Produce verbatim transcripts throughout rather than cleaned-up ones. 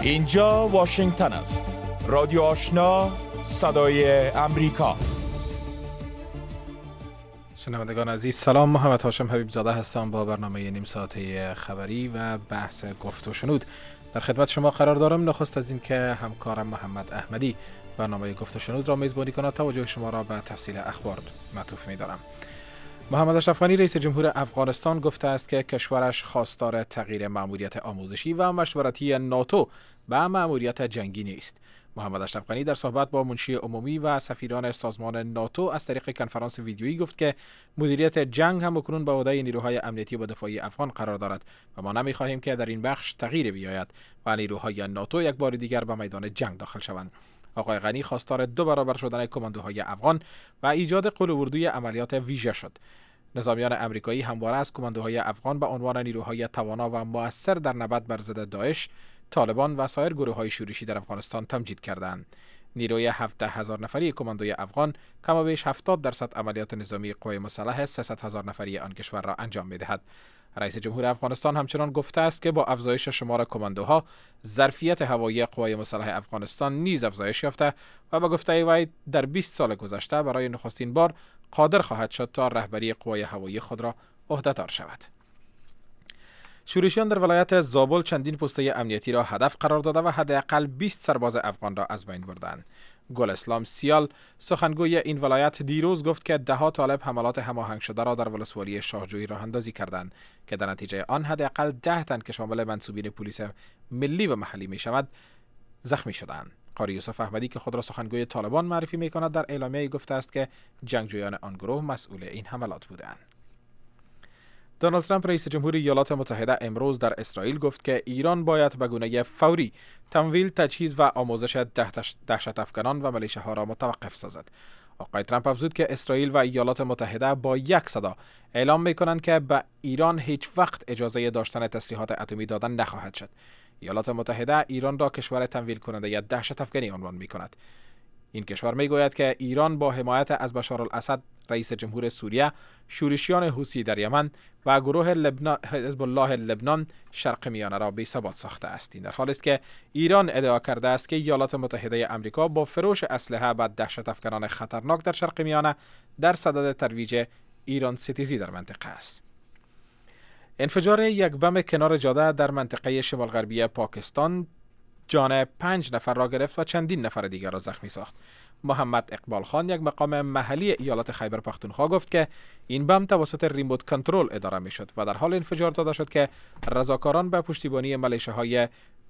اینجا واشنگتن است. رادیو آشنا، صدای امریکا. شنوندگان عزیز سلام، محمد هاشم حبیب زاده هستم با برنامه نیم ساعته خبری و بحث گفت و شنود در خدمت شما قرار دارم. نخست از این که همکارم محمد احمدی برنامه گفت و شنود را میزبانی کند، توجه شما را به تفصیل اخبار معطوف می‌دارم. محمد اشرف غنی رئیس جمهور افغانستان گفته است که کشورش خواستار تغییر مأموریت آموزشی و مشورتی ناتو به مأموریت جنگی نیست. محمد اشرف غنی در صحبت با منشی عمومی و سفیران سازمان ناتو از طریق کنفرانس ویدیویی گفت که مدیریت جنگ هم اکنون به عهده نیروهای امنیتی و دفاعی افغان قرار دارد و ما نمی‌خواهیم که در این بخش تغییر بیاید و نیروهای ناتو یک بار دیگر به میدان جنگ داخل شوند. آقای غنی خواستار دو برابر شدن کماندوهای افغان و ایجاد قله‌اردوی عملیات ویژه شد. نظامیان امریکایی همواره از کماندوهای افغان به عنوان نیروهای توانا و مؤثر در نبرد بر ضد داعش، طالبان و سایر گروه‌های شورشی در افغانستان تمجید کردند. نیروی هفده هزار نفری کماندوی افغان کم بیش هفتاد درصد عملیات نظامی قوای مسلح سیصد هزار نفری آن کشور را انجام می‌دهد. رئیس جمهور افغانستان همچنان گفته است که با افزایش شمار کماندوها، ظرفیت هوایی قوای مسلح افغانستان نیز افزایش یافته و به گفته وی در بیست سال گذشته برای نخستین بار قادر خواهد شد تا رهبری قوای هوایی خود را عهده‌دار شود. شورشیان در ولایت زابل چندین پسته امنیتی را هدف قرار داده و حداقل بیست سرباز افغان را از بین بردند. گل اسلام سیال سخنگوی این ولایت دیروز گفت که ده ها طالب حملات هماهنگ شده را در ولسوالی شاهجویی راه اندازی کردند که در نتیجه آن حداقل ده تن که شامل منسوبین پلیس ملی و محلی می شود زخمی شدند. قاری یوسف احمدی که خود را سخنگوی طالبان معرفی می کند در اعلامیه گفته است که جنگجویان آن گروه مسئول این حملات بودند. دونالد ترامپ رئیس جمهور ایالات متحده امروز در اسرائیل گفت که ایران باید به گونه فوری تمویل، تجهیز و آموزش دهشت افکنان و ملیشه‌ها را متوقف سازد. آقای ترامپ افزود که اسرائیل و ایالات متحده با یک صدا اعلام می‌کنند که به ایران هیچ وقت اجازه داشتن تسلیحات اتمی دادن نخواهد شد. ایالات متحده ایران را کشور تمویل کننده یا دهشت افکنی عنوان می‌کند. این کشور میگوید که ایران با حمایت از بشار الاسد رئیس جمهور سوریه، شورشیان حوثی در یمن و گروه لبنان حزب الله لبنان شرق میانه را بی ثبات ساخته است. این در حالی است که ایران ادعا کرده است که ایالات متحده آمریکا با فروش اسلحه به دهشت افکنان خطرناک در شرق میانه در صدد ترویج ایران ستیزی در منطقه است. انفجار یک بم کنار جاده در منطقه شمال غربی پاکستان جان پنج نفر را گرفت و چندین نفر دیگر را زخمی ساخت. محمد اقبال خان، یک مقام محلی ایالت خیبر پختونخوا، گفت که این بم توسط ریموت کنترل اداره می شد و در حال انفجار داده شد که رضاکاران به پشتیبانی ملیشه‌های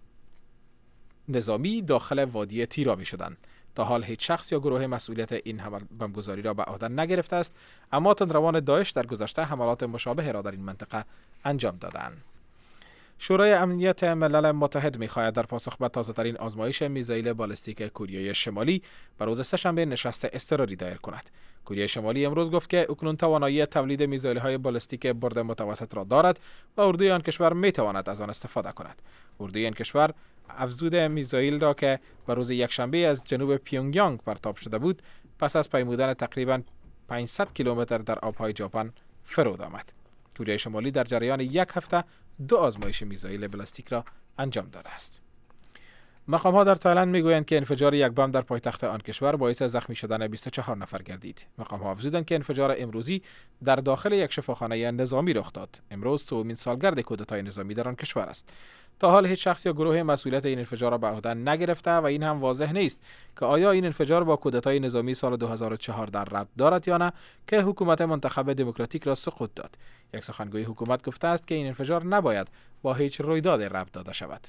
نظامی داخل وادی تیرا می شدند. تا حال هیچ شخص یا گروه مسئولیت این بمبگذاری را به عهده نگرفته است، اما تندروان داعش در گذشته حملات مشابه را در این منطقه انجام دادند. شورای امنیت ملل متحد می‌خواهد در پاسخ به تازه‌ترین آزمایش میزایل بالستیک کره شمالی بر روز سه‌شنبه نشست اضطراری دایر کند. کره شمالی امروز گفت که اکنون توانایی تولید میزایل‌های بالستیک برد متوسط را دارد و اردوی آن کشور می‌تواند از آن استفاده کند. اردوی این کشور افزود میزایل را که بر روز یکشنبه از جنوب پیونگیانگ پرتاب شده بود، پس از پیمودن تقریباً پانصد کیلومتر در آب‌های ژاپن فرود آمد. کره شمالی در جریان یک هفته دو آزمایش میزایل بالستیک را انجام داده است. مقام‌ها در تایلند میگویند که انفجار یک بم در پایتخت آن کشور باعث زخمی شدن بیست و چهار نفر گردید. مقام‌ها افزودند که انفجار امروزی در داخل یک شفاخانه نظامی رخ داد. امروز سومین سالگرد کودتای نظامی در آن کشور است. تا حال هیچ شخص یا گروه مسئولیت این انفجار را به عهده نگرفته و این هم واضح نیست که آیا این انفجار با کودتای نظامی سال دو هزار و چهار در ربط دارد یا نه که حکومت منتخب دموکراتیک را سقوط داد. یک سخنگوی حکومت گفته است که این انفجار نباید با هیچ رویداد ربط داده شود.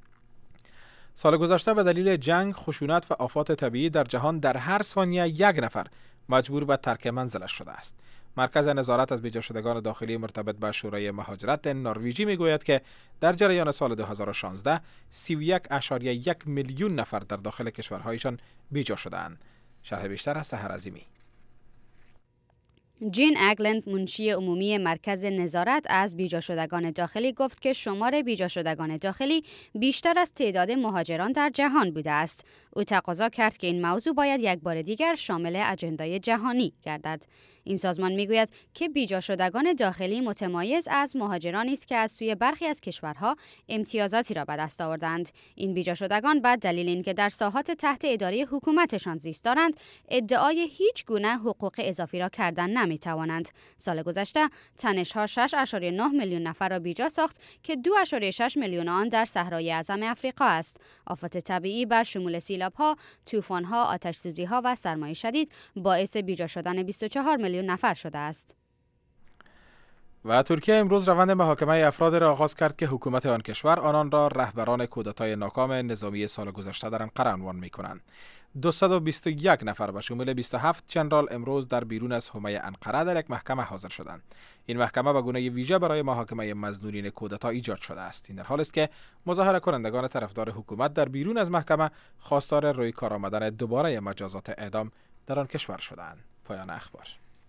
سال گذشته به دلیل جنگ، خشونت و آفات طبیعی در جهان در هر ثانیه یک نفر مجبور به ترک منزلش شده است. مرکز نظارت از بیجا شدگان داخلی مرتبط به شورای مهاجرت نروژی میگوید که در جریان سال دو هزار و شانزده سی و یک ممیز یک میلیون نفر در داخل کشورهایشان بیجا شده‌اند. شرح بیشتر از سحر عظیمی. جین اگلند، منشی عمومی مرکز نظارت از بیجا شدگان داخلی، گفت که شمار بیجا شدگان داخلی بیشتر از تعداد مهاجران در جهان بوده است. او تقاضا کرد که این موضوع باید یک بار دیگر شامل اجندای جهانی گردد. این سازمان میگوید که بیجا شدگان داخلی متمایز از مهاجرانی است که از سوی برخی از کشورها امتیازاتی را به دست آوردند. این بیجا شدگان به دلیل اینکه در ساحات تحت اداره حکومتشان زیست دارند، ادعای هیچ گونه حقوق اضافی را کردن نمیتوانند. سال گذشته تنش‌ها شش ممیز نه میلیون نفر را بیجا ساخت که دو ممیز شش میلیون آن در صحرای اعظم افریقا است. آفات طبیعی به شمول سیلاب‌ها، طوفان‌ها، آتش‌سوزی‌ها و سرمای شدید باعث بیجا شدن بیست و چهار میلیون نفر شده است. و ترکیه امروز روند محاکمه افراد را آغاز کرد که حکومت آن کشور آنان را رهبران کودتای ناکام نظامی سال گذشته در انقره عنوان می‌کنند. دویست و بیست و یک نفر به شمول بیست و هفت جنرال امروز در بیرون از حومه انقره در یک محکمه حاضر شدند. این محکمه به گونه ویژه برای محاکمه مظنونین کودتا ایجاد شده است. این در حالی است که مظاهره کنندگان طرفدار حکومت در بیرون از محکمه خواستار روی کار آمدن دوباره مجازات اعدام در آن کشور شدند. پایان اخبار.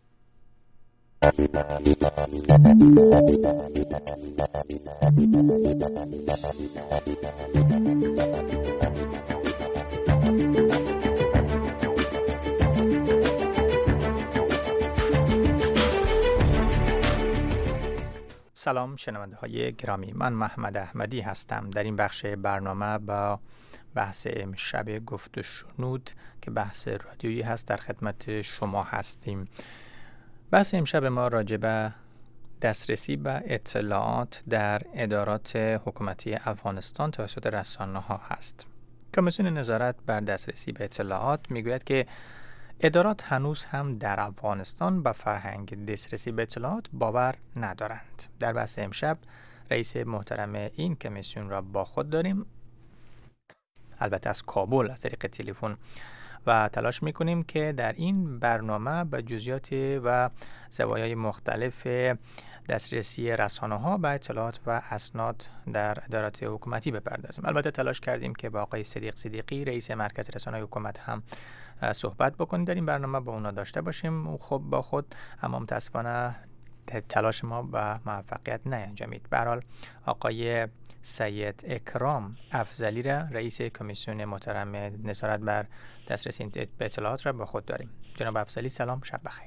سلام شنونده های گرامی، من محمد احمدی هستم. در این بخش برنامه با بحث امشب گفت و شنود که بحث رادیویی هست در خدمت شما هستیم. بحث امشب ما راجع به دسترسی به اطلاعات در ادارات حکومتی افغانستان توسط رسانه‌ها هست. کمیسیون نظارت بر دسترسی به اطلاعات میگوید که ادارات هنوز هم در افغانستان به فرهنگ دسترسی به اطلاعات باور ندارند. در بحث امشب رئیس محترم این کمیسیون را با خود داریم، البته از کابل از طریق تلفن، و تلاش میکنیم که در این برنامه به جزئیات و زوایای مختلف دسترسی رسانه‌ها به اطلاعات و اسناد در ادارات حکومتی بپردازیم. البته تلاش کردیم که با آقای صدیق صدیقی رئیس مرکز رسانه‌های حکومت هم صحبت بکنیم در این برنامه، با اونا داشته باشیم خب با خود، اما متاسفانه تلاش ما به موفقیت نیانجامید. به هر حال آقای سید اکرام افضلی را رئیس کمیسیون محترم نظارت بر دسترسی به اطلاعات را با خود داریم. جناب افضلی سلام، شب بخیر.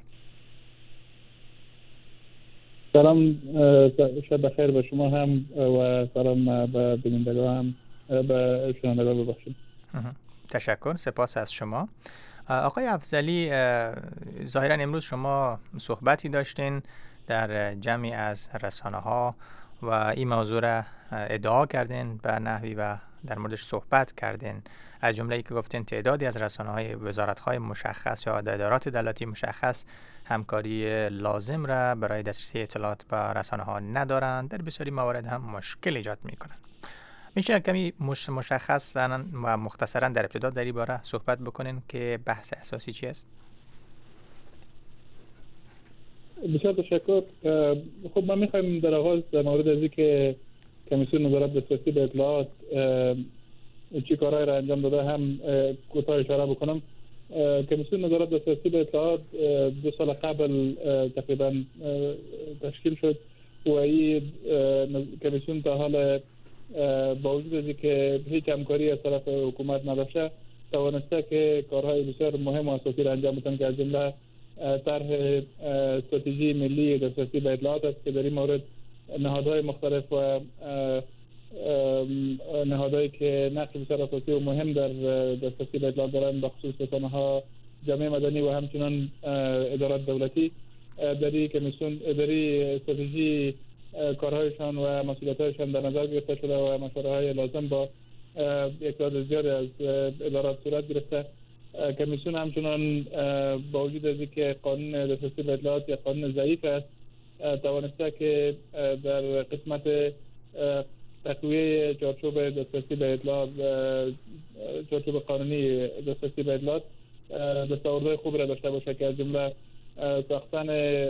سلام، شب بخیر به شما هم و سلام به بینندگان هم، به شنوندگان ببخشید. تشکر، سپاس از شما. آقای افضلی، ظاهرا امروز شما صحبتی داشتین در جمعی از رسانه‌ها و این موضوع را ادعا کردین به نحوی و در موردش صحبت کردین، از جمله ای که گفتین تعدادی از رسانه‌های وزارت‌های مشخص یا ادارات دولتی مشخص همکاری لازم را برای دسترسی اطلاعات با رسانه‌ها ندارند، در بسیاری موارد هم مشکل ایجاد می‌کنند. میشه کمی مش مشخص و مختصرا در ابتدا در این باره صحبت بکنین که بحث اساسی چی است؟ بسیار تشکر. خب ما میخوایم در آغاز در مورد از اینکه کمیسیون نظارت دسترسی به اطلاعات چی کارهای را انجام داده هم کوتاه اشاره بکنم. کمیسیون نظارت دسترسی به اطلاعات دو سال قبل تقریبا تشکیل شد و این کمیسیون تا حال با وجود از اینکه هیچ همکاری از طرف حکومت نداشته توانسته که کارهای بسیار مهم و اساسی را انجام بدن که از جمله طرح استراتژی ملی دسترسی به اطلاعات است که در این مورد نهادهای مختلف و نهادهایی که نقش بسیار اساسی و مهم در دسترسی به اطلاعات دارند، بخصوص رسانه‌ها، جامعه مدنی و همچنان ادارات دولتی، در این کمیسیون در این استراتژی کارهایشان و مسئولیت‌هایشان در نظر گرفته شده و مشوره‌های لازم با یک تعداد زیادی از ادارات صورت گرفته. کمیسیون همچنان با وجود از اینکه قانون دسترسی به اطلاعات یا قانون ضعیف است، توانسته که در قسمت تقویه چارچوب دسترسی به اطلاعات، چارچوب قانونی دسترسی به اطلاعات دستاوردهای خوب را داشته باشه که از جمله ساختن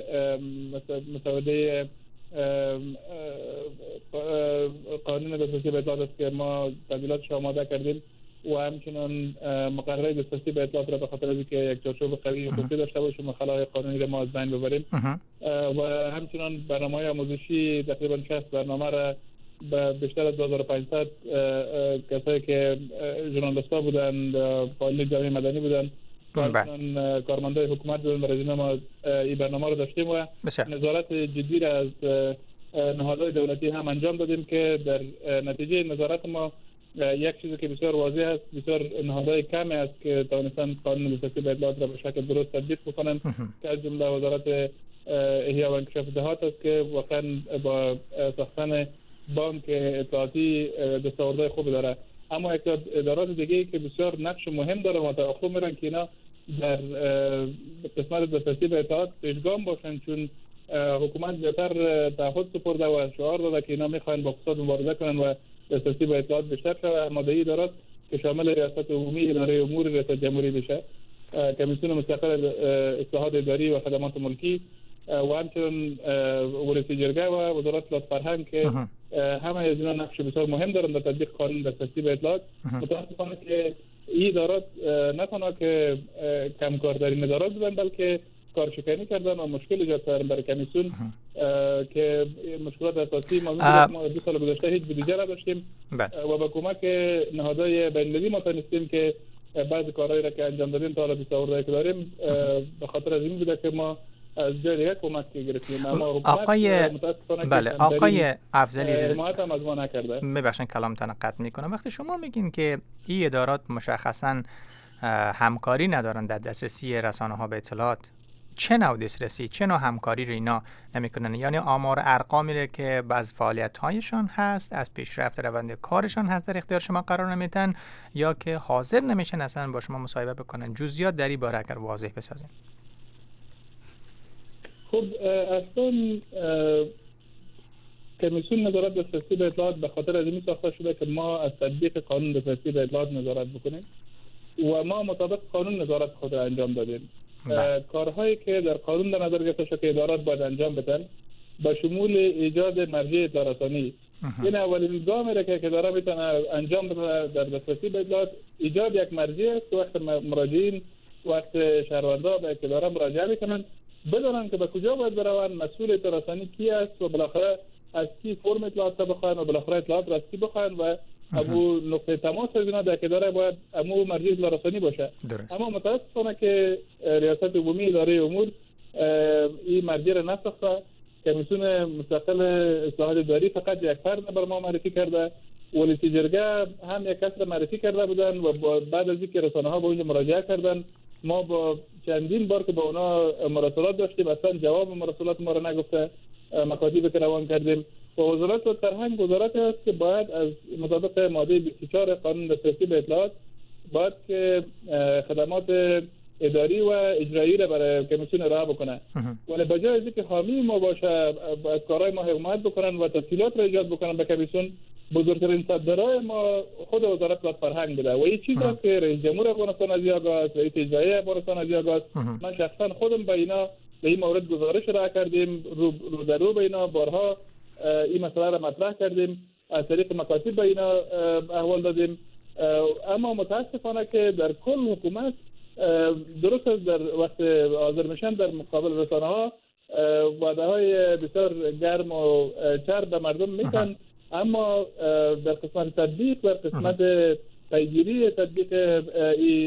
مسوده قانون دسترسی به اطلاعات است که ما تعدیلاتش آماده کردیم و همچنان مقرره دسترسی به اطلاعات را به خاطر از اینکه یک چارچوب قوی و خوبی داشته باشیم خلاهای قانونی را ما از بین ببریم و همچنان برنامه‌های آموزشی تقریبا شصت برنامه را بیشتر از دو هزار و پانصد کسایی که ژورنالیست‌ها بودن، فعالین جامعه مدنی بودن، کارمندای حکومت بودن، برای ما این برنامه رو داشتیم و نظارت جدی را از نهادهای دولتی هم انجام دادیم که در نتیجه نظارت ما یک چیزی که بسیار واضح است، بسیار نهادهای کمی است که توانستن قانون دسترسی به اطلاعات را به شکل درست تطبیق بکنن، که از جمله وزارت احیا و انکشاف دهات است که واقعا با ساختن بانک اطلاعاتی دستاوردهای خوبی داره. اما یک ادارات دیگه که بسیار نقش مهم داره و توقع میرن که اینا در قسمت دسترسی به اطلاعات پیشگام باشن، چون حکومت زیادتر تعهد سپرده و شعار داده که اینا میخواین با فساد مبارزه کنن و دسترسی به اطلاعات بیشتر شود. ماده‌ای ادارات که شامل ریاست عمومی اداره امور ریاست جمهوری بشه، کمیسیون مستقل اصلاحات اداری و خدمات ملکی و همچنین ولایت جرگه و وزارت اطلاعات فرهنگ که همه از اینا نقش بسیار مهم دارن در تطبیق قانون دسترسی به اطلاعات. متاسفانه که این ادارات نه تنها که کمکاردارین ادارات بودن بلکه کارشکنی کردن و مشکل ایجاد کردن برای کمیسیون که مشکلات اساسی ما ما دو سال گذشته هیچ بودجه نداشتیم و با کمک نهادهای بین‌المللی ما تونستیم که بعضی کارهایی را که انجام دادیم تا حالا دستاوردهایی که داریم به خاطر از این بوده که ما از جای دیگه کمک گرفتیم. اما آقای بله آقای افضلی عزیز حمایت هم از ما نکرده. ببخشید کلامتون قطع میکنم. وقتی شما میگین که این ادارات مشخصاً همکاری ندارن در دسترسی رسانه‌ها به اطلاعات، چه نوع دسترسی، چه نوع همکاری رو اینا نمیکنن؟ یعنی آمار ارقامی رو که بعض فعالیت‌هایشان هست، از پیشرفت روند کارشان هست در اختیار شما قرار نمیدن، یا که حاضر نمیشن اصلا با شما مصاحبه بکنن؟ جزئیات در این باره اگر واضح بسازین. خب اصلا کمیسیون نظارت دسترسی به اطلاعات به خاطر از این ساخته شده که ما از تطبیق قانون دسترسی به اطلاعات نظارت بکنیم و ما مطابق قانون نظارت خود را انجام دادیم. کارهایی که در قانون در نظر گرفته شده که ادارات باید انجام بدن با شمول ایجاد مرجع اطلاع رسانی، این اولین گامی را که اداره میتونه انجام بده در دسترسی به اطلاعات ایجاد یک مرجع است. وقت مراجعین وقت شهروندان به اداره مراجعه میکنن بدونن که به کجا باید برون، مسئول اطلاع رسانی کی است و بالاخره از کی فرم اطلاعات بخواین و بالاخره اطلاعات را از کی بخواین و ابو نقطه تماس از اینا در اداره باید امو مرجع اطلاع رسانی باشه. درست. اما متاسفانه که ریاست عمومی اداره امور این مرجع را نساخته. کمیسیون مستقل اصلاحات اداری فقط یک فرد بر ما معرفی کرده. ولایت جرگه هم یک کس را معرفی کرده بودن و بعد از اینکه رسانه‌ها به اونجا مراجعه کردن ما با چندین بار که با اونا مراسلات داشتیم اصلا جواب مراسلات ما را نگفته، مکاتیب که روان کردیم. و وزارت فرهنگ وزارت است که باید از مطابق ماده بیست و چهار قانون دسترسی به اطلاعات باید که خدمات اداری و اجرایی را برای کمیسیون ارائه بکنه، ولی بجای از اینکه حامی ما باشه از کارهای ما حمایت بکنن و تفصیلات را ایجاد بکنن به کمیسیون، بزرگترین صدرای ما خود وزارت فرهنگ بوده و این چیز است که رئیس جمهور افغانستان از آغاز، رئیس اجرایی افغانستان از آغاز، من شخصا خودم به اینا به این مورد گزارش را کردیم، رو, رو در رو به اینا بارها این مسئله را مطرح کردیم، از طریق مکاتب به اینا احوال دادیم. اما متاسفانه که در کل حکومت درست در وقت حاضر میشن در مقابل رسانه ها وعده های بسیار گرم و چرب به مردم میتن، اما در قسمت تطبیق در قسمت پیگیری تطبیق این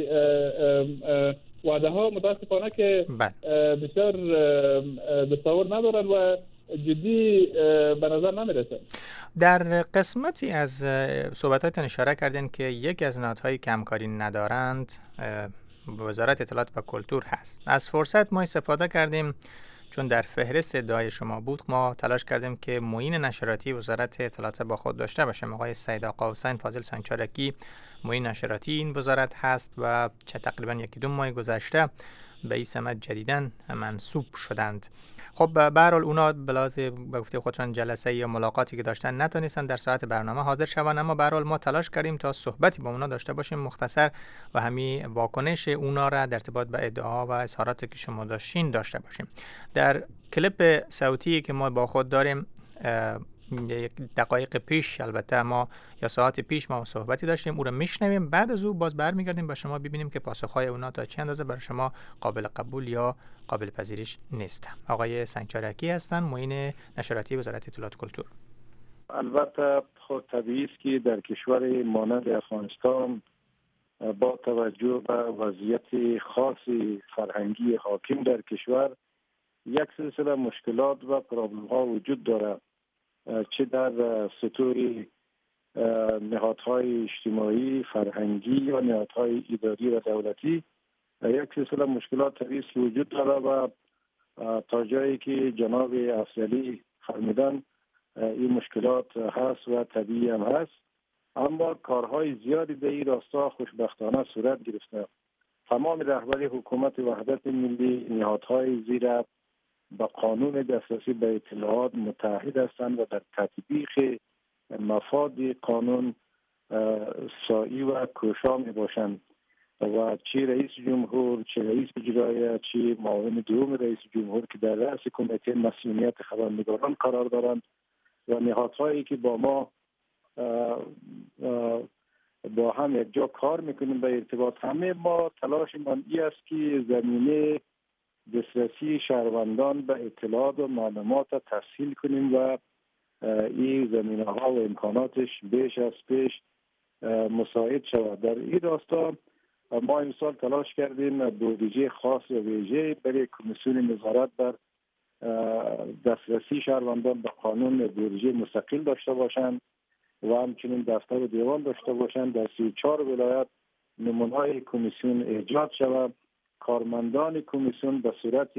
وعده ها متاسفانه که بسیار دستاورد ندارن و جدی به نظر نمیرسه. در قسمتی از صحبتاتون اشاره کردین که یک از نهادهایی که همکاری ندارند وزارت اطلاعات و کلتور هست. از فرصت ما استفاده کردیم چون در فهرست ادعای شما بود، ما تلاش کردیم که معین نشراتی وزارت اطلاعات با خود داشته باشیم. آقای سید آقا حسین فاضل سنگچارکی معین نشراتی این وزارت هست و چه تقریبا یکی دو ماه گذشته به این سمت جدیداً منصوب شدند. خب به هر حال اونا بلاز به گفته خودشان جلسه یا ملاقاتی که داشتن نتونستن در ساعت برنامه حاضر شوند، اما به هر حال ما تلاش کردیم تا صحبتی با اونا داشته باشیم مختصر و همین واکنش اونا را در ارتباط به ادعا و اظهاراتی که شما داشتین داشته باشیم. در کلیپ صوتی که ما با خود داریم یک دقایق پیش البته ما یا ساعت پیش ما صحبتی داشتیم، او رو میشنویم، بعد از او باز برمیگردیم با شما ببینیم که پاسخهای اونا تا چه اندازه برای شما قابل قبول یا قابل پذیرش نیست. آقای سنگچارکی هستن، معین نشراتی وزارت اطلاعات و کلتور. البته خود طبیعی است که در کشور مانند افغانستان با توجه به وضعیت خاص فرهنگی حاکم در کشور یک سلسله مشکلات و پرابلم ها وجود دارد، چه در سطور نهادهای اجتماعی، فرهنگی یا نهادهای اداری و دولتی. یک سلسله مشکلات طبیعی وجود دارد و تا جایی که جناب افضلی فرمودن این مشکلات هست و طبیعی هم هست، اما کارهای زیادی در این راستا خوشبختانه صورت گرفته. تمام رهبری حکومت وحدت ملی، نهادهای زیر به قانون دسترسی به اطلاعات متحد هستند و در تطبیق مفاد قانون سعی و کوشا می باشند و چه رئیس جمهور، چه رئیس اجرایی، چه معاون دوم رئیس جمهور که در رأس کمیته مسئولیت خبرنگاران قرار دارند و نهادهایی که با ما آه آه با هم یک جا کار میکنیم به ارتباط، همه ما تلاشمان این است که زمینه دسترسی شهروندان به اطلاعات و معلومات تسهیل کنیم و این زمینه ها و امکاناتش بیش از پیش مساعد شود. در این راستا ما امسال تلاش کردیم بودجه خاص و ویژه برای کمیسیون نظارت بر دسترسی شهروندان به قانون بودجه مستقل داشته باشند و همچنین دفتر و دیوان داشته باشند. در سی و چهار ولایت نمونه‌های کمیسیون ایجاد شود. کارمندان کمیسیون به صورت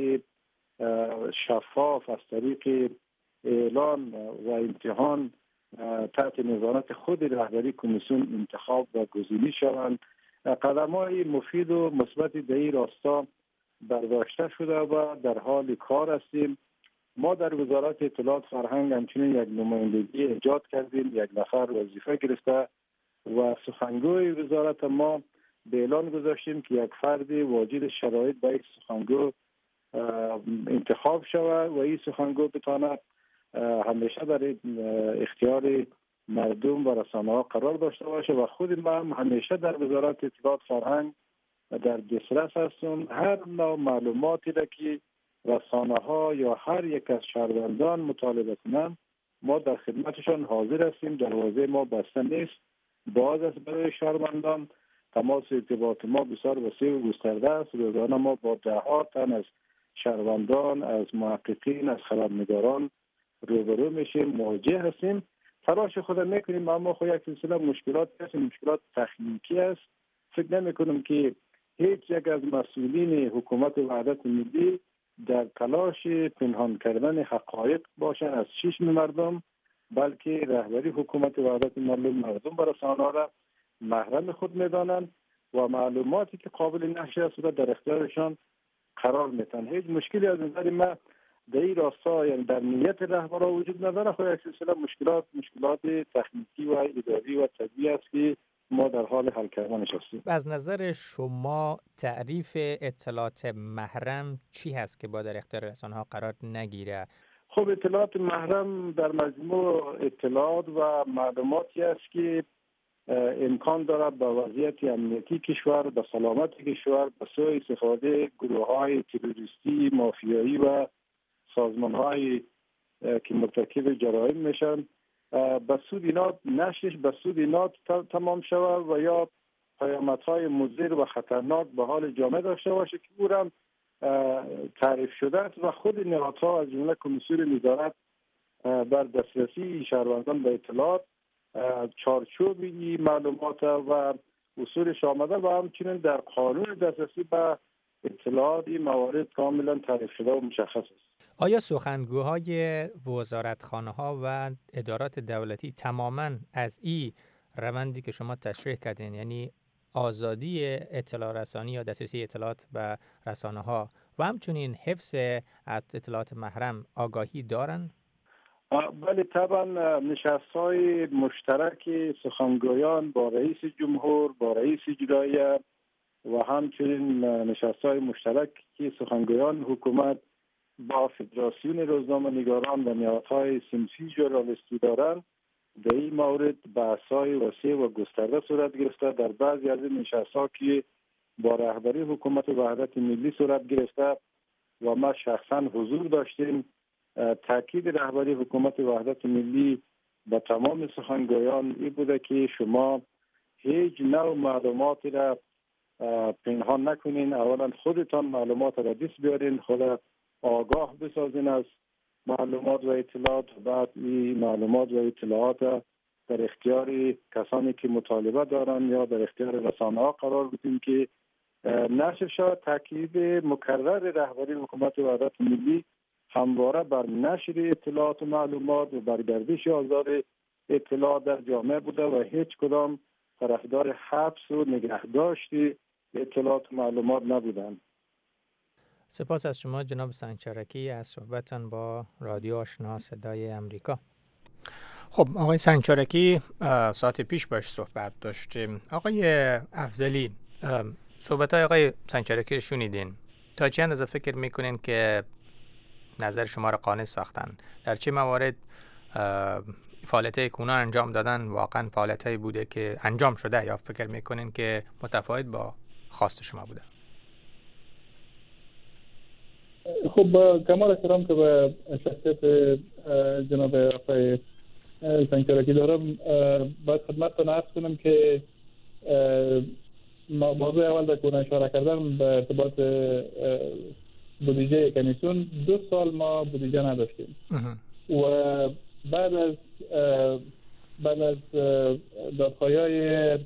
شفاف از طریق اعلان و امتحان تحت نظارت خود رهبری کمیسیون انتخاب و گزینی شوند. قدم‌های مفید و مثبت در این راستا برداشته شده و در حال کار هستیم. ما در وزارت اطلاعات فرهنگ همچنین یک نمایندگی ایجاد کردیم، یک نفر وظیفه گرفته و سخنگوی وزارت ما به اعلان گذاشتیم که یک فرد واجد شرایط به یک سخنگو انتخاب شود و این سخنگو بتواند همیشه در اختیار مردم و رسانه ها قرار داشته باشه و خود ما هم همیشه در وزارت اطلاعات فرهنگ در دسترس هستیم. هر نوع معلوماتی را که رسانه ها یا هر یک از شهروندان مطالبه کنند ما در خدمتشان حاضر هستیم. دروازه ما بسته نیست، باز است برای شهروندان. تماس ارتباط ما بسیار وسیع و گسترده است. روزانه ما با ده ها تن از شهروندان، از محققین، از خبرنگاران روبرو میشیم، مواجه هستیم. تلاش خود میکنیم، اما خود یک سلسله مشکلات هست، مشکلات تکنیکی است. فکر نمی کنم که هیچ یک از مسئولین حکومت وحدت ملی در تلاش پنهان کردن حقایق باشن از چشم مردم، بلکه رهبری حکومت وحدت ملی مردم و رسانه‌ها را محرم خود میدانند و معلوماتی که قابل نشر است در اختیارشان قرار میدن. هیچ مشکلی از نظر ما در این راستا یعنی در نیت رهبران وجود نداره. خود یک سلسله مشکلات مشکلات تکنیکی و اداری و طبیعی است که ما در حال حل کردنش هستیم. از نظر شما تعریف اطلاعات محرم چی هست که با در اختیار رسانه‌ها قرار نگیره؟ خب اطلاعات محرم در مجموع اطلاعات و معلوماتی است که امکان دارد به وضعیت امنیتی کشور، به سلامت کشور، به سوء استفاده گروه‌های تروریستی، مافیایی و سازمان‌های که مرتکب جرایم میشن به سود اینا نشرش به سود اینا تمام شود و یا پیامدهای مضر و خطرناک به حال جامعه داشته باشه که او هم تعریف شده است و خود نهادها از جمله کمیسیون نظارت بر دسترسی شهروندان به اطلاعات چارچوب این معلومات و اصولش آمده و همچنین در قانون دسترسی به اطلاعات این موارد کاملا تعریف شده و مشخص است. آیا سخنگوهای وزارتخانه‌ها و ادارات دولتی تماماً از این روندی که شما تشریح کردین، یعنی آزادی اطلاع رسانی یا دسترسی اطلاعات به رسانه‌ها و همچنین حفظ از اطلاعات محرم آگاهی دارن؟ بله طبعا نشست‌های مشترک سخنگویان با رئیس جمهور، با رئیس اجرایی و همچنین نشست‌های مشترک که سخنگویان حکومت با فدراسیون روزنامه‌نگاران و نهادهای صنفی ژورنالیستی دارند در این مورد بحث‌های وسیع و گسترده صورت گرفته. در بعضی از این نشست‌ها که با رهبری حکومت وحدت ملی صورت گرفته و ما شخصا حضور داشتیم، تاکید رهبری حکومت وحدت ملی به تمام سخنگویان این بوده که شما هیچ نوع معلوماتی را پنهان نکنین. اولا خودتان معلومات را دست بیارین، خود آگاه بسازین از معلومات و اطلاعات، بعد این معلومات و اطلاعات در اختیار کسانی که مطالبه دارن یا در اختیار رسانه ها قرار بدیم که نشر شود. تاکید مکرر رهبری حکومت وحدت ملی همواره بر نشر اطلاعات و معلومات و بر گردش آزاد اطلاعات در جامعه بوده و هیچ کدام طرفدار حبس و نگهداشت اطلاعات و معلومات نبودند. سپاس از شما جناب سنجرکی از صحبتتان با رادیو آشنا صدای امریکا. خب آقای سنجرکی ساعت پیش باش صحبت داشتیم. آقای افضلی، صحبت‌های آقای سنجرکی رو شنیدین. تا چند اندازه فکر میکنین که نظر شما را قانع ساختن؟ در چه موارد فعالیت‌های که اونا انجام دادن واقعا فعالیت‌هایی بوده که انجام شده یا فکر میکنین که متفاوت با خواست شما بوده؟ خب با کمال احترام که به شخصیت جناب آقای سنجرکی دارم، باید خدمتتان عرض کنم که موضوع اول در که اشاره کردم به ارتباط بودجه کمیسیون، دو سال ما بودجه نداشتیم و بعد از بعد از دادخواهی‌های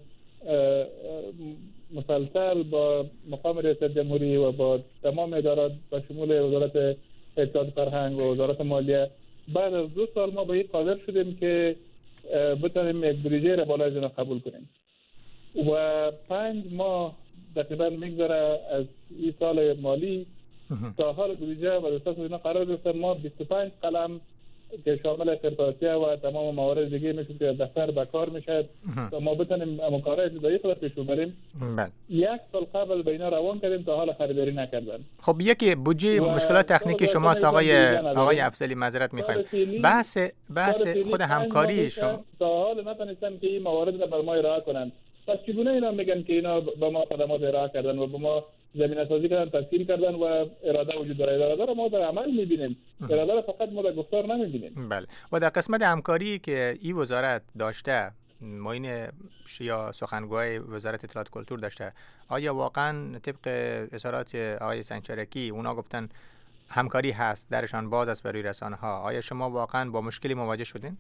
مسلسل با مقام ریاست جمهوری و با تمام ادارات به شمول وزارت اطلاعات فرهنگ و وزارت مالیه، بعد از دو سال ما به این قادر شدیم که بتونیم یک بودجه را بالای جنا قبول کنیم و پنج ماه تقریبا میگذره از این سال مالی تا حال بودجه و دسترس اینا قرار گرفته. ما بیست و پنج قلم که شامل خرطاسیه و تمام موارد دیگه میشه که دفتر به کار میشه تا ما بتونیم کارهای ابتدایی خود پیش ببریم. یک سال قبل به اینا روان کردیم تا حال خریداری نکردن. خب یکی بودجه مشکلات تکنیکی شماست آقای آقای افضلی، معذرت میخوایم. بحث بحث خود همکاری شما تا حال نتونستن که این موارد را بر ما ارائه کنن. پس چگونه اینا میگن که اینا به ما خدمات ارائه کردن و به ما زمینه سازی کردن، تسهیل کردن و اراده وجود داره؟ اراده رو ما در عمل میبینیم، اراده رو فقط ما در گفتار نمیبینیم. بله. و در قسمت همکاری که این وزارت داشته، معین یا سخنگوی وزارت اطلاعات کلتور داشته، آیا واقعا طبق اظهارات آقای سنجرکی اونا گفتن همکاری هست، درشان باز است برای رسانه ها، آیا شما واقعا با مشکلی مواجه شدین؟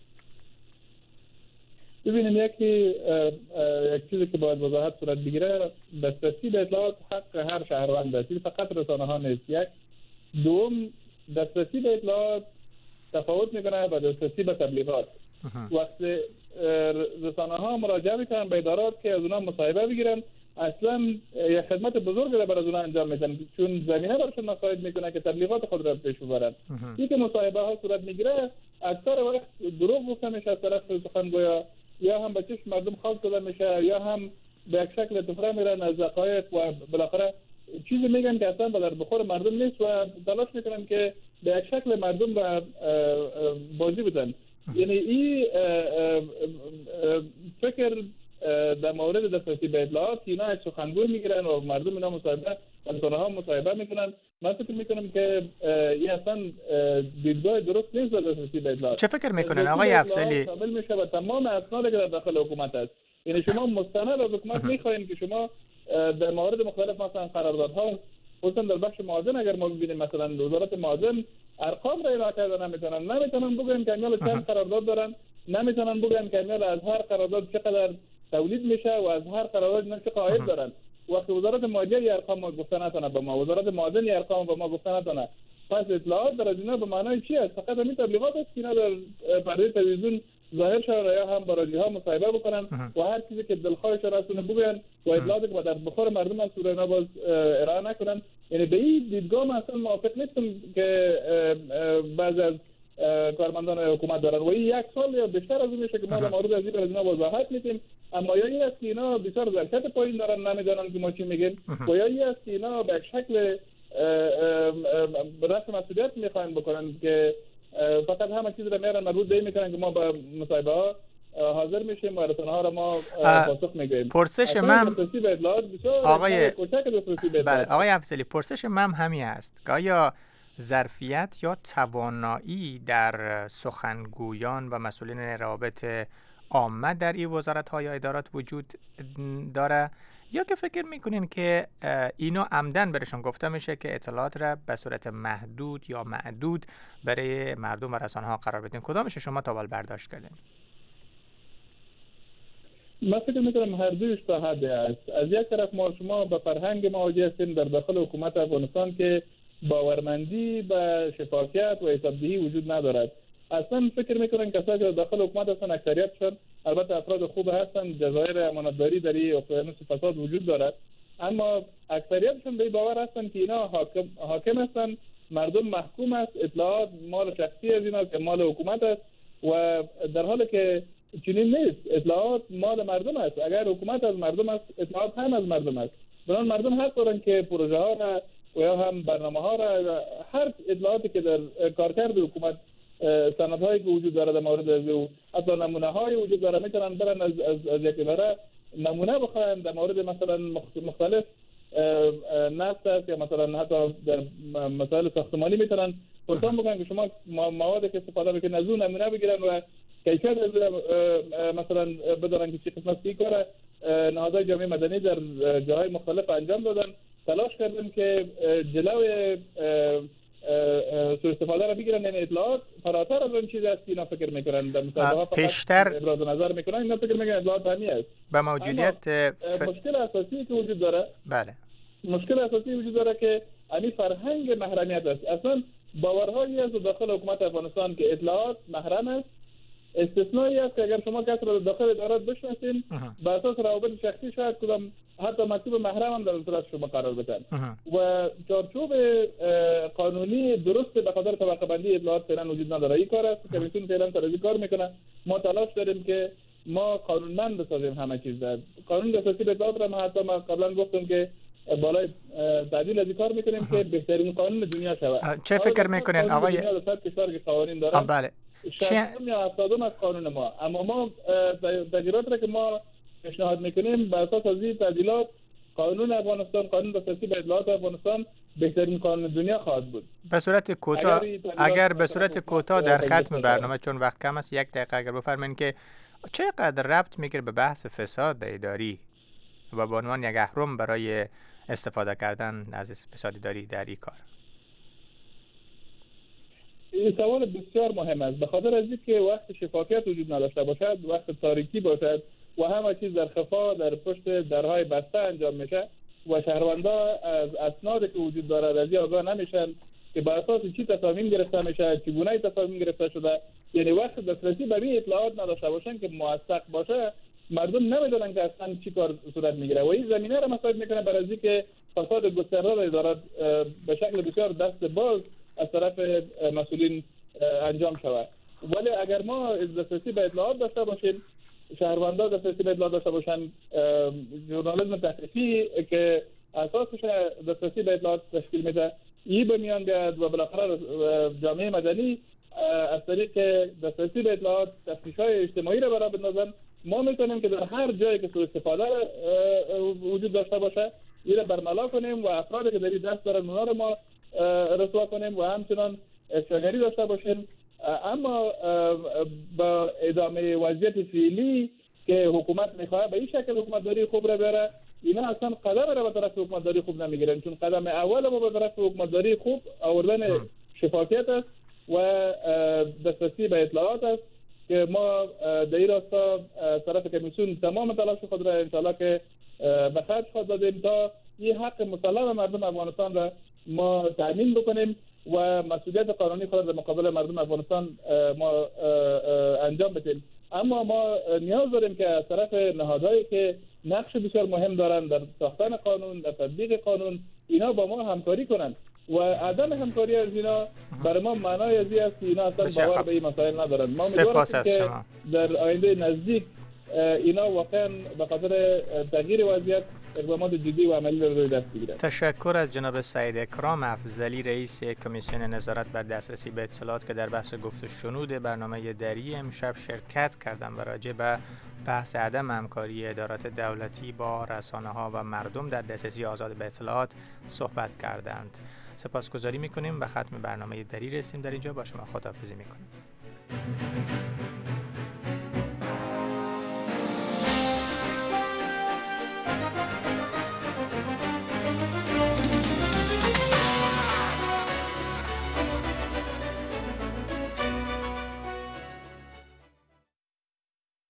ببینیم یکی یک چیزی که باید وضاحت صورت بگیره، دسترسی به اطلاعات حق هر شهروند است، فقط رسانه ها نیست. یک دوم، دسترسی به اطلاعات تفاوت میکنه با دسترسی به تبلیغات. وقتی رسانه ها مراجعه میکنن به ادارات که از اونها مصاحبه بگیرن، اصلا یک خدمت بزرگی را برای اونها انجام میدن، چون زمینه براشون مساعد میکنه که تبلیغات خود را پیش ببرن. این که مصاحبه ها صورت میگیره، اکثر وقت دروغ گفته میشه از طرف سخنگویا، یا هم به چشم مردم خاص داده میشه، یا هم به یک شکل تفره میرن از حقایق و بالاخره چیزی میگن که اصلا به در بخور مردم نیست و تلاش میکنن که به یک شکل مردم را بازی بدن. یعنی این فکر در مورد دسترسی به اطلاعات اینا از سخنگوی میگیرن و مردم اینا مصاحبه رسانه ها مصاحبه میکنن. من فکر میکنم که این اصلا دیدگاه درست نیست در دسترسی به اطلاعات. چه فکر میکنن آقای افضلی؟ شامل میشه و تمام اسنادی که در داخل حکومت است. یعنی شما مستند از حکومت میخواین که شما در موارد مختلف مثلا قراردادها، خصوصا در بخش معادن اگر ما ببینیم مثلا وزارت معادن ارقام را ارائه کردن نمیتونن، نمیتونن بگن که امیال چند قرارداد دارن، نمیتونن بگن که امیال از هر قرارداد چقدر تولید میشه و از هر قرارداد اینا چه عاید دارن. وقتی وزارت مالیه یه ارقام گفته نتونه به ما، وزارت معادن یه ارقام به ما گفته نتونه، پس اطلاعات در اینا به معنای چی است؟ فقط همین تبلیغات است که اینا در پرده تلویزیون ظاهر شدن یا هم با رادیوها مصاحبه بکنن و هر چیزی که دلخواهش رسونه بگن و اطلاعاتی که در بخور مردم از سوره اینا باز ارائه نکنن. یعنی به این دیدگاه من اصلا موافق نیستم که بعضی از کارمندان حکومت دارن و این یک سال یا بیشتر از اون میشه که ما در مورد از این اینا وضاحت میدیم، اما یا این است که اینا بسیار ظرفیت پایین دارن نمیدونن که ما چی میگیم و یا این است که اینا به شکل رسم مسئولیت میخواین بکنن که فقط همه چیز را میارن مربوط به این میکنن که ما با مصاحبه ها حاضر میشیم و رسانه ها را ما پاسخ میگیم. پرسش من آقای بله آقای افضلی، پرسش من همین است که آیا ظرفیت یا توانایی در سخنگویان و مسئولین روابط عامه در این وزارت‌ها یا ادارات وجود داره، یا که فکر میکنین که اینا عمدن برشون گفته میشه که اطلاعات را به صورت محدود یا معدود برای مردم و رسانه‌ها قرار بدین؟ کدامش شما تا برداشت کردین؟ من فکر میکنم هر دویش تا حدی است. از یک طرف ما شما به فرهنگ مواجه هستیم در داخل حکومت افغانستان که باورمندی به شفافیت و حسابدهی وجود ندارد. اصلا فکر میکنن کسایی که داخل حکومت هستن اکثریتشون البته افراد خوب هستن، جزایر امانتداری در این اقیانوس فساد وجود دارد، اما اکثریتشون به باور هستن که اینا حاکم حاکم هستن، مردم محکوم است، اطلاعات مال شخصی از اینا که مال حکومت است و در حالی که چنین نیست. اطلاعات مال مردم است. اگر حکومت از مردم است، اطلاعات هم از مردم است. بنابراین مردم حق دارن که پروژه ها را و یا هم برنامه ها را، هر اطلاعاتی که در کارکرد حکومت، سندهایی که وجود داره در مورد از او، حتی نمونه های وجود داره، میتونن برن از از, از یک اداره نمونه بخواهند در مورد مثلا مختلف نفت است یا مثلا حتی در مسائل ساختمانی میتونن پرسان بکنن که شما موادی که استفاده میکنن از اون نمونه بگیرن و کیفیت از مثلا بدارن که چه قسمتی کار نهادهای جامعه مدنی در جاهای مختلف انجام دادن. تلاش کردیم که جلوی سوء استفاده را بگیرن. این اطلاعات فراتر از اون چیزی است که اینا فکر میکنن در مسابقه پیشتر ابراز نظر میکنن، اینا فکر میکنن اطلاعات همی است. با موجودیت ف... مشکل اساسی که وجود داره، بله مشکل اساسی وجود داره که همین فرهنگ محرمیت است. اصلا باورهایی است داخل حکومت افغانستان که اطلاعات محرم است. استثنایی است که اگر شما کسی را داخل ادارات بشناسین به اساس روابط شخصی شاید کدام حتی مکتوب محرم هم در اطلاعات شما قرار بدن و چارچوب قانونی درست به خاطر طبقه بندی اطلاعات فعلا وجود نداره. این کار است که کمیسیون فعلا سر کار میکنه. ما تلاش داریم که ما قانونمند بسازیم همه چیز. در قانون اساسی به اطلاعات را ما حتی ما قبلا گفتم که بالای تعدیل از کار میکنیم که بهترین قانون دنیا شود. چه فکر میکنین آقای کشور که قوانین داره؟ بله شصتم یا هفتادم از قانون ما، اما ما تغییرات را که ما پیشنهاد میکنیم بر اساس از این تعدیلات قانون افغانستان، قانون اساسی به اطلاعات افغانستان بهترین قانون دنیا خواهد بود. به صورت کوتاه اگر, اگر به صورت کوتاه در ختم برنامه چون وقت کم است یک دقیقه اگر بفرمایید که چقدر ربط میگیره به بحث فساد اداری و به عنوان یک اهرم برای استفاده کردن از فساد اداری در این کار؟ این سوال بسیار مهم است، به خاطر از اینکه وقت شفافیت وجود نداشته باشد، وقت تاریکی باشد و همه چیز در خفا در پشت درهای بسته انجام میشه و شهروندا از اسنادی که وجود دارد از این آگاه نمیشن که بر اساس چی تصامیم گرفته میشه، چگونه تصامیم گرفته شده. یعنی وقت دسترسی به این اطلاعات نداشته باشن که موثق باشه، مردم نمیدونن که اصلا چی کار صورت میگیره و این زمینه را مساعد میکنه برای اینکه فساد گسترده را ادارات به شکل بسیار دست باز از طرف مسئولین انجام شود. ولی اگر ما دسترسی به اطلاعات داشته باشیم، شهروندان دسترسی به اطلاعات داشته باشن، ژورنالیسم تحقیقی که اساسش دسترسی به اطلاعات تشکیل میده این به میان بیاد و بالاخره جامعه مدنی از طریق دسترسی به اطلاعات تفتیش‌های اجتماعی را برای بندازن، ما میتونیم که در هر جایی که سوء استفاده وجود داشته باشه این را برملا کنیم و افرادی که در این دست دارن اونا رو ما رسوا کنیم و همچنان افشاگری داشته باشیم. اما با ادامه وضعیت فعلی که حکومت میخواد به این شکل حکومت داری خوب را بره، اینا اصلا قدم را به طرف حکومت داری خوب نمیگیرن، چون قدم اول ما به طرف حکومت داری خوب آوردن شفافیت است و دسترسی به اطلاعات است که ما در این راستا طرف کمیسیون تمام تلاش خود را انشاءالله که به خرج خود دادیم تا این حق مسلم مردم افغانستان را ما تامین بکنیم و مسئولیت قانونی خود در مقابل مردم افغانستان ما انجام بدیم. اما ما نیاز داریم که از طرف نهادهایی که نقش بسیار مهم دارن در ساختن قانون، در تطبیق قانون، اینا با ما همکاری کنند و عدم همکاری از اینا برای ما معنای ازی است که اینا اصلا باور به این مسائل ندارن. ما می‌دونیم که در آینده نزدیک اینا واقعا به خاطر تغییر وضعیت اقدامات جدی و عملی رو روی دست بگیرند. تشکر از جناب سعید اکرام افضلی، رئیس کمیسیون نظارت بر دسترسی به اطلاعات که در بحث گفت و شنود برنامه دری امشب شرکت کردند و راجع به بحث عدم همکاری ادارات دولتی با رسانه‌ها و مردم در دسترسی آزاد به اطلاعات صحبت کردند. سپاسگزاری می‌کنیم و ختم برنامه دری رسیم. در اینجا با شما خداحافظی می‌کنیم.